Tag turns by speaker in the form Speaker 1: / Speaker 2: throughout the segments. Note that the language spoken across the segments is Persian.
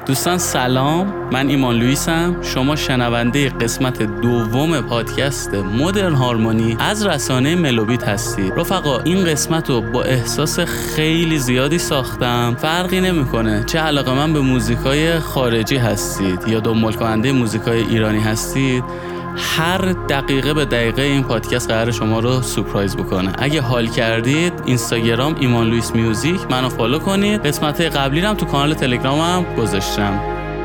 Speaker 1: دوستان سلام، من ایمان لوئیسم. شما شنونده قسمت دوم پادکست مدرن هارمونی از رسانه ملوبیت هستید. رفقا، این قسمت رو با احساس خیلی زیادی ساختم. فرقی نمیکنه چه علاقه من به موزیکای خارجی هستید یا دنبال کننده موزیکای ایرانی هستید، هر دقیقه به دقیقه این پادکست قراره شما رو سورپرایز بکنه. اگه حال کردید اینستاگرام ایمان لوئیس میوزیک منو فالو کنید. قسمت قبلی هم تو کانال تلگرامم گذاشتم.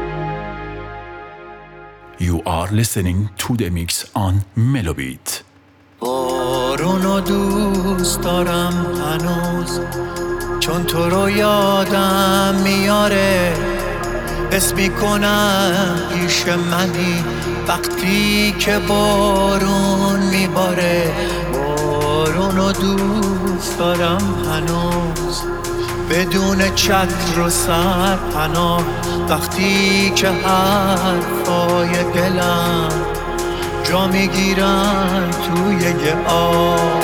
Speaker 2: You are listening to the mix on Melobit.
Speaker 3: بارونو دوست دارم هنوز، چون تو رو یادم میاره. حس میکنم پیش منی وقتی که بارون میباره. بارونو دوست دارم هنوز، بدون چتر و سرپناه، وقتی که حرفای دلم جا میگیرن توی یه آب.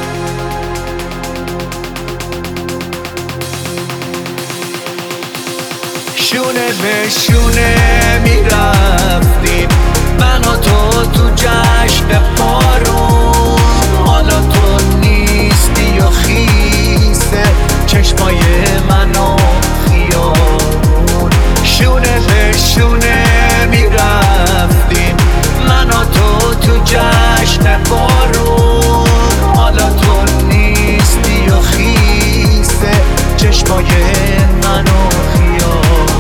Speaker 3: شونه به شونه میرفتیم من و تو جشن بارون. حالا تو نیستی و خیسه چشمای من و خیابون. شونه به شونه میرفتیم من و تو جشن بارون. حالا تو نیستی و خیسه چشمای من و خیابون.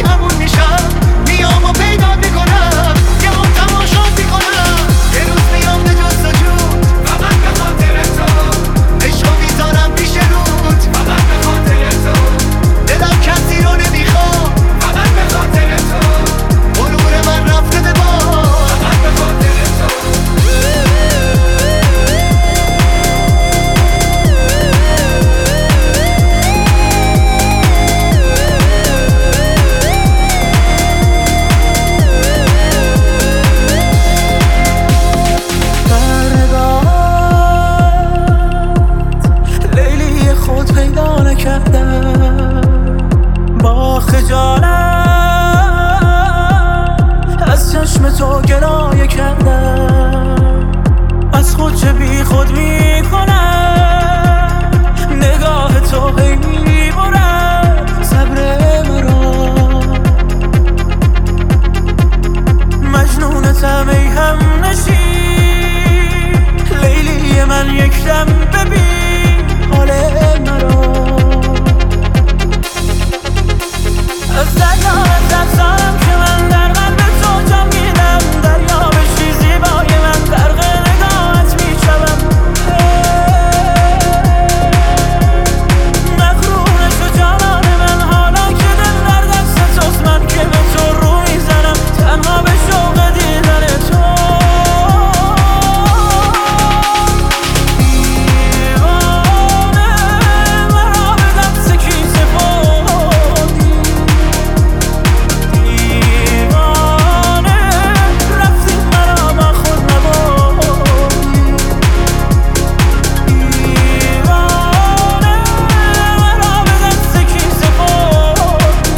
Speaker 4: میام و پیدا میکنم، یه هم تماشا میکنم. یه روز میام
Speaker 3: چشم تو گلایه کردم، از خود چه بی خود میکنم، نگاه تو هی میبرد صبر مرا، مجنونتم ای هم نشین، لیلی من یک دم ببین حال مرا، از دریای ترسم که من در قلب تو جا میدم، دریا بشی زیبای من غرق نگاهت میشوم، مغرور شو جانان من حالا که دل در دست توست، من که به تو رو میزنم تنها به شوق دیدن تو، دیوانه مرا به دست کی سپردی، دیوانه رفتی مرا با خود نبردی، دیوانه مرا به دست کی سپردی،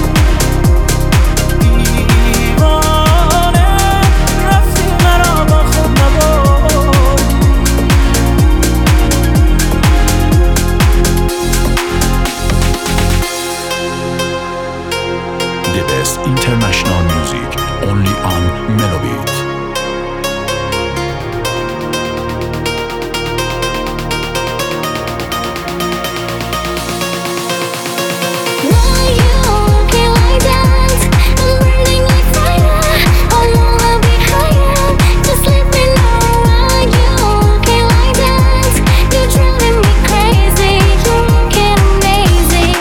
Speaker 3: دیوانه رفتی مرا با خود نبردی.
Speaker 2: The best international music only on Melobit.
Speaker 4: Why you walking like that? I'm burning like fire. I wanna be higher. Just let me know why you walking like that. You're driving me crazy. You're looking amazing.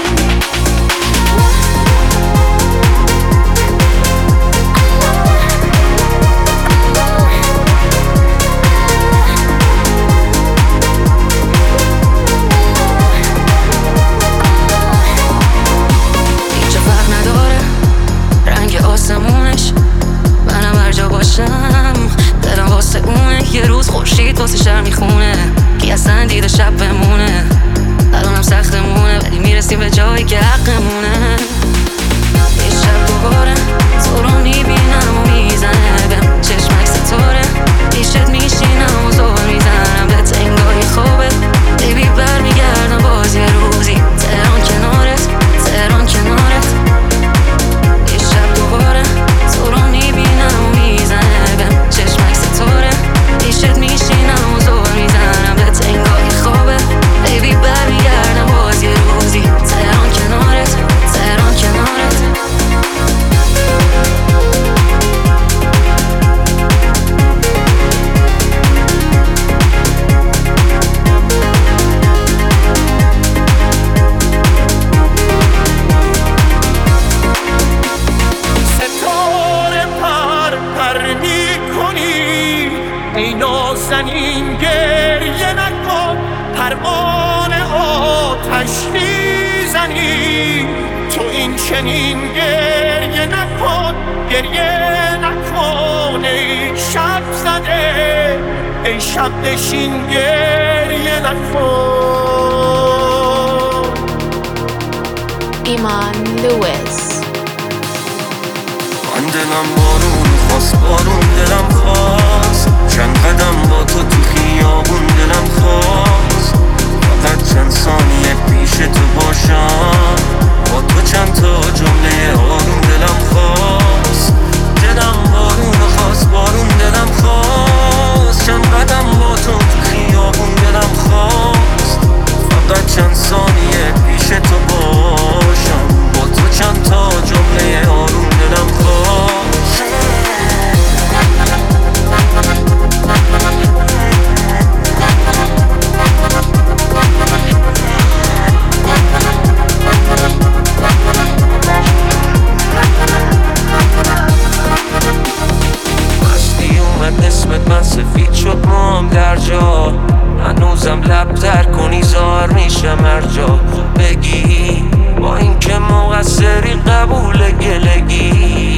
Speaker 4: هیچ فرق نداره رنگ آسمونش، منم هر جا باشم دلم واسه اونه، یه روز خورشید واسه شهر میخونه، کی اصلا دیده شب بمونه، الانم سختمونه ولی میرسیم به جایی که حقمونه، یه شب دوباره تو رو میبینم و میزنه بهم چشمک ستاره، پیشت میشینم و زور میزنم بهت انگاری خوبه، بیبی برمیگردم باز یه روزی، تهران کنارت تهران کنارت، یه شب دوباره تو رو میبینم و میزنه بهم چشمک ستاره، پیشت میشینم و زور میزنم بهت انگاری خوبه، بیبی برمیگردم باز یه روزی، تهران کنارت تهران کنارت.
Speaker 3: ستاره پر میکنی، ای نازنین گریه نکن، پروانه آتش میزنی، تو این چنین گریه نکن، گریه نکن ای شب زده، ای شب نشین گریه نکن.
Speaker 5: Iman Lewis.
Speaker 6: من دلم بارون خواست بارون دلم خواست، چند قدم با تو تو خیابون دلم خواست، فقط چند ثانیه پیش تو باشم، با تو چند تا جمله آروم دلم خواست، دلم بارون خواست بارون دلم خواست، چند قدم با تو تو خیابون دلم خواست، فقط چند ثانیه پیش تو باشم، با تو چند تا جمله آروم دلم خواست. مستی اومد اسمت من سفید شد موام در جا، هنوزم لب در کنی زار میشم هر جا، خوب بگی با این که مقصری قبول گلگی،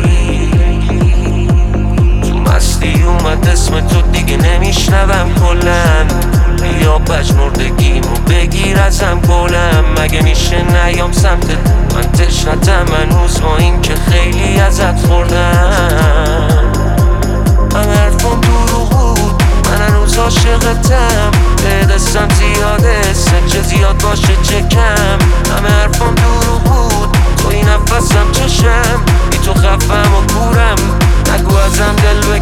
Speaker 6: تو مستی اومد اسم تو دیگه نمیشنوم کلن، یا بجنوردگیمو بگیر ازم گلم، مگه میشه نیام سمتت من تشنتم هنوز با این که خیلی ازت خوردم.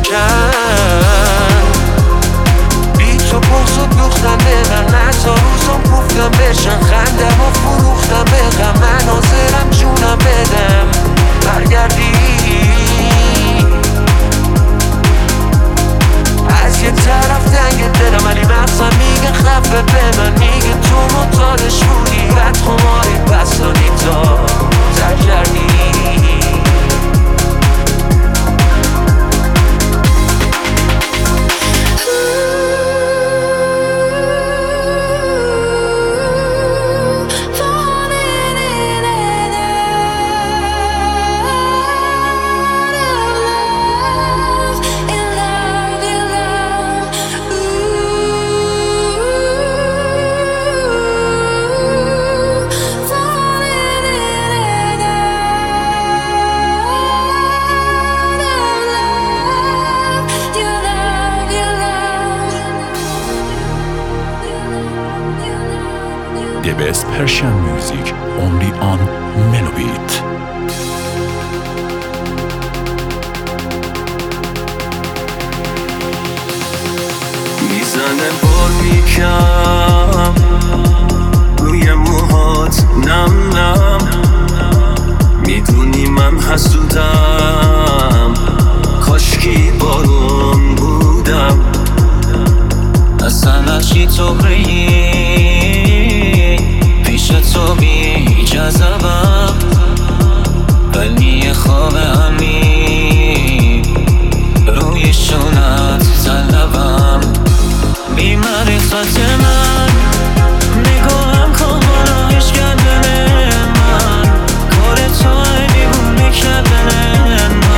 Speaker 6: بکن بی تو بغض و دوختم به من حتی روزم گفتم بشن خندم و فروختم به غم من حاضرم جونم بدم برگردی از یه طرف دنگ دلم ولی مغزم میگه خفه به من میگه تو مطالش بودی بعد خماری بستانی تا تر کردی
Speaker 2: The best Persian music only on Melobit.
Speaker 6: میزنه بار میکم روی موهات نم نم میدونی من حسودم کاشکی بارون بودم اصلا هرچی تو بگی پیش تو بی جذبم ولی خواب همین روی شونت طلبم بی معرفت من نگاهم خواهرش کردن من کار تو دیوونه کردن من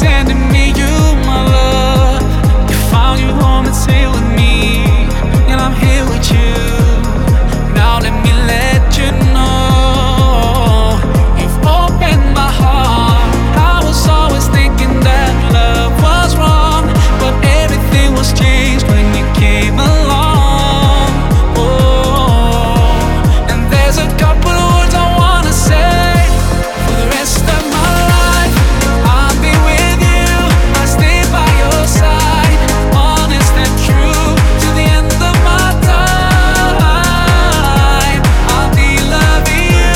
Speaker 3: sending me you, my love. You found your home, it's here with me, and I'm here with you. Now let me let you know, you've opened my heart. I was always thinking that love was wrong, but everything was changed when you came along. Oh, and there's a couple of words I wanna say. For the rest of my life, I'll be with you, I'll stay by your side, honest and true, to the end of my time. I'll be loving you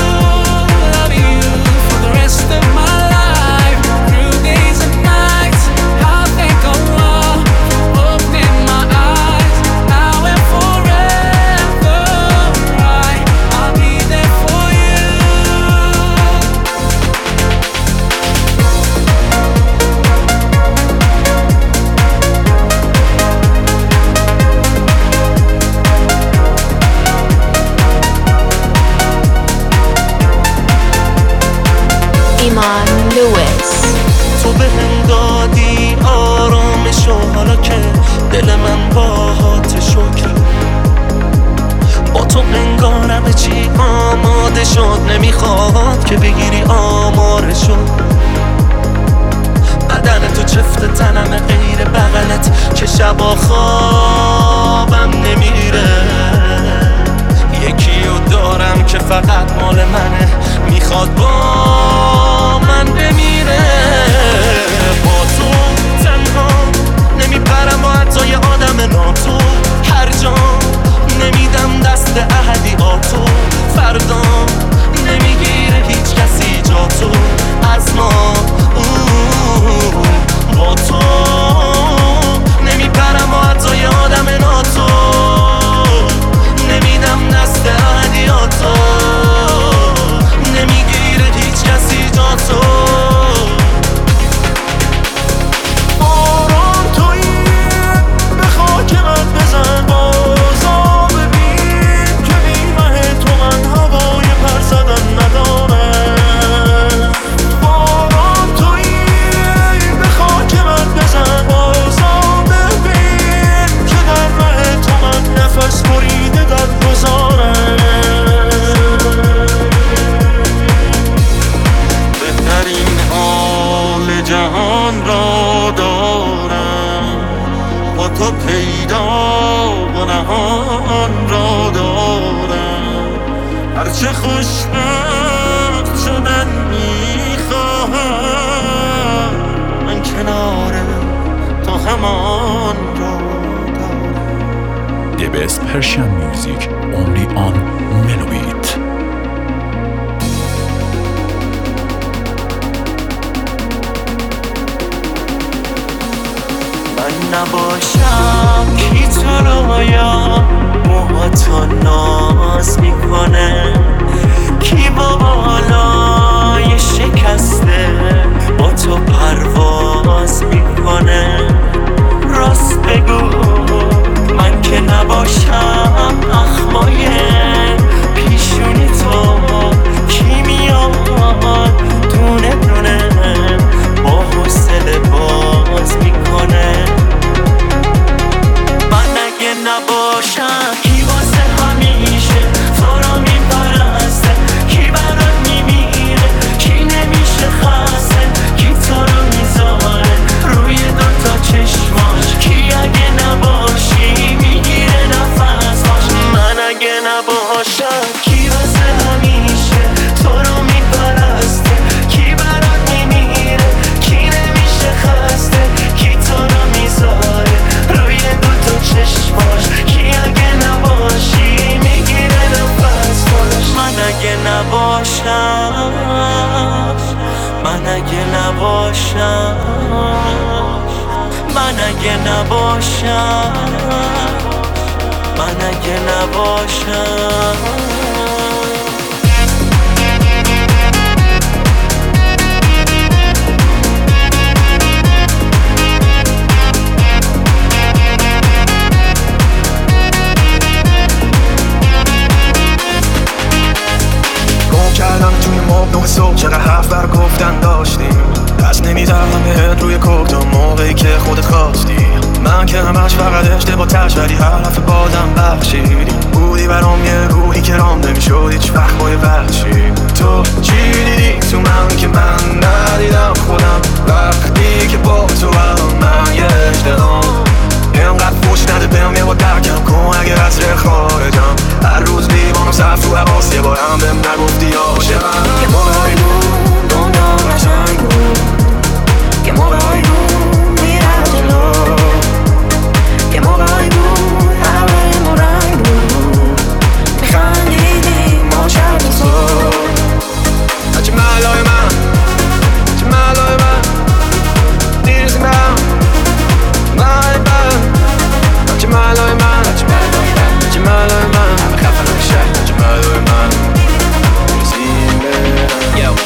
Speaker 3: for the rest of my life, through days and nights. I'll thank Allah for opening my eyes, now and forever. I'll be there for you.
Speaker 5: Iman Lewis.
Speaker 6: تو بهم دادی آرامشو، حالا که دل من باهات شکر. با تو انگارم چی آماده شد، نمیخواد که بگیری آمارشو. بدن تو چفت تنم غیر بغلت، که شبا خوابم نمیره. یکیو دارم که فقط مال منه، میخواد با من بمیره. با تو تنها نمیپرم با حتی یه آدم ناتو، هر جا نمیدم دست احدیاتو. فردا نمیگیره هیچ کسی جاتو از ما. با تو نمیپرم با حتی یه آدم ناتو، نمیدم دست احدیاتو. نمیگیره هیچ کسی جاتو. باران تویی به خاک من بزن، بازا ببین که بیمه تو من هوای پر زدن ندارم. باران تویی به خاک من بزن، بازا ببین که در ره تو من نفس بریده در گذارم. بهترین حال جهان را دارم، با تو پیدا و نهان را دارم. هرچه خوشبخت شدن میخواهم، من کنار تو همان را دارم.
Speaker 2: The best Persian music only on Melobit.
Speaker 6: من نباشم کی تو رویا موهاتو ناز میکنه، کی با بالای شکسته با تو پرواز میکنه. راست بگو من که نباشم اخمای پیشونی تو، کی میاد دونه دونه با حوصله باز میکنه. من اگه نباشم کی واسه همیشه تو رو میپرسته، کی برات میمیره، کی نمیشه خسته، کی تو رو میذاره روی دوتا چشماش، کی اگه نباشی میگیره نفس باش. من اگه نباشم کی واسه همیشه تو رو میپرسته، کی برات میمیره، کی نمیشه خسته، کی تو رو میذاره روی دوتا چشماش، کی اگه نباشی میگیره نفس باش. من اگه نباشم، من اگه نباشم، من اگه نباشم، من اگه نباشم.
Speaker 7: کردم توی ماب 9 صبح، چقدر حرف بر گفتن داشتیم، دست نمیزنم به کوک تا موقعی که خودت خواستی. من که همش فقط اشتباهش ولی هر دفعه بازم بخشیدی. بودی برام یه روحی که رام نمیشد هیچ وقت با یه وحشی. تو چی دیدی تو من که من ندیدم خودم وقتی که با تو من یه اشتغام. اینقدر فوش نده بهم یه با درکم کن اگه از ره خارجم. هر روز لیوانم صرف تو حواس یه بارم بهم نگفتی عاشقم.
Speaker 8: که موقعی بود دنیا قشنگ بود، که موقعی بود میرم جلو، که موقعی بود همه ما رنگ بود، میخندیدیم ما شب و صبح.
Speaker 7: هرچی ملای من هرچی ملای من دیرزیم به هم ملای من. هرچی ملای من هرچی ملای من همه خفن میشه. هرچی ملای من دیرزیم به هم.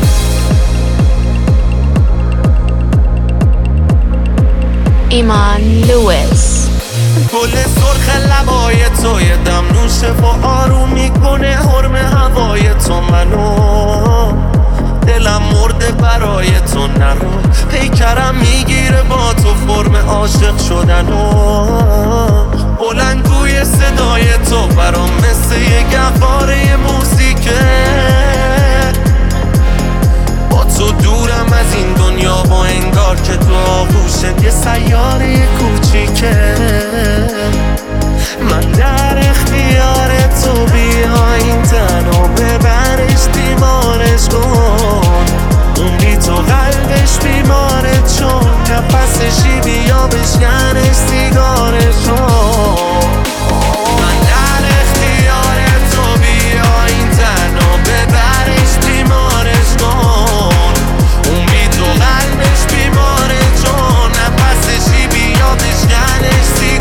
Speaker 5: ایمان لوئیس.
Speaker 6: گل سرخ لبای تو یه دم نوشه و آروم میکنه حرم هوای تو منو. دلم مرده برای تو نرو پیکرم میگیره با تو فرم عاشق شدنو. بلندگوی صدای تو برام مثل یه گواره موسیقه. با تو دورم از این دنیا با انگار که تو آغوشت یه سیاره کوچیکه. من در اختیار تو بیا این تن و ببرش بیمارش کن. اون بی تو قلبش بیماره چون نفسشی بیا بشکنش سیگارش کن. من در اختیار تو بیا این تن و ببرش بیمارش کن. اون بی تو قلبش بیماره چون نفسشی بیا بشکنش سیگارش کن.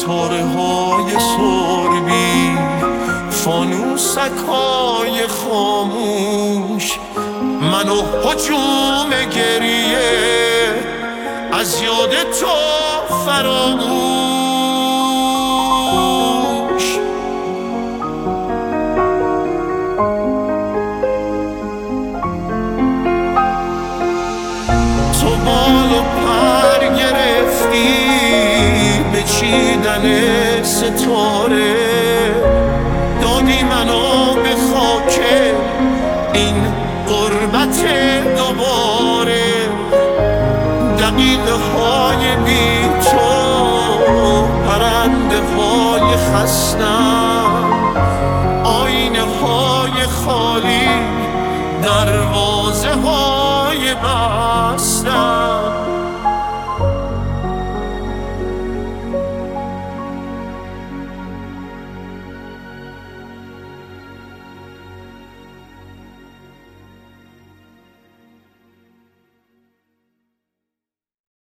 Speaker 6: ستاره های سربی، فانوسک های خاموش، منو هجوم گریه از یاد تو فراموش. تو بال و پر گرفتی به چیدن ستاره، دادی منو به خاک این غربت دوباره. دقیقه های بی تو پرنده های خستم، آینه های خالی دروازه های بستم.